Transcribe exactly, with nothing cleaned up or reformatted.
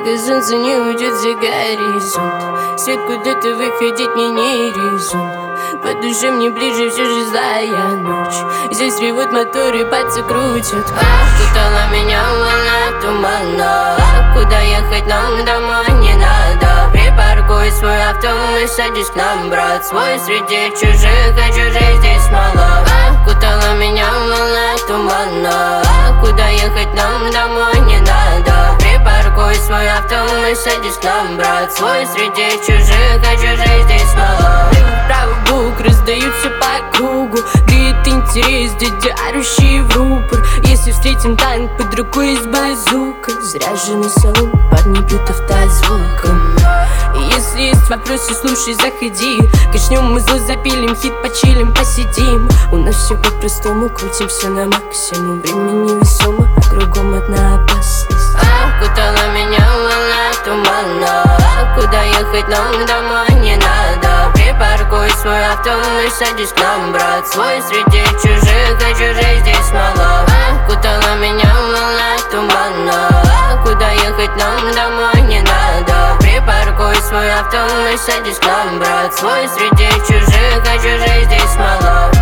Пока солнце не уйдет за горизонт, свет куда-то выходить мне не резон. По душе мне ближе все же злая ночь. Здесь ревут моторы, пальцы крутят. Окутала меня волна тумана. Куда ехать нам домой не надо. Припаркуй свой авто и садись к нам, брат свой. Среди чужих, а чужих здесь мало. Окутала меня волна тумана. Куда ехать нам домой не надо. Припаркуй свой авто и садись к нам, брат свой. Среди чужих, а чужих здесь мало. Правый бук раздаются по кругу. Греет интерес, дядя орущий в рупор. Если встретим танк под рукой с базукой, заряженный салон, парни бьют автозвуком. И если есть вопросы, слушай, заходи. Качнем мы зло, запилим хит, почилим, посидим. У нас все по-простому, крутим все на максимум. Время невесомо, а кругом одна опасность. Окутала меня волна тумана. Куда ехать нам домой не надо. Припаркуй свой авто и садись к нам, брат свой. Среди чужих, а чужих здесь мало. Окутала меня волна тумана. Куда ехать нам домой не надо. Припаркуй свой авто и садись к нам, брат свой. Среди чужих, а чужих здесь мало.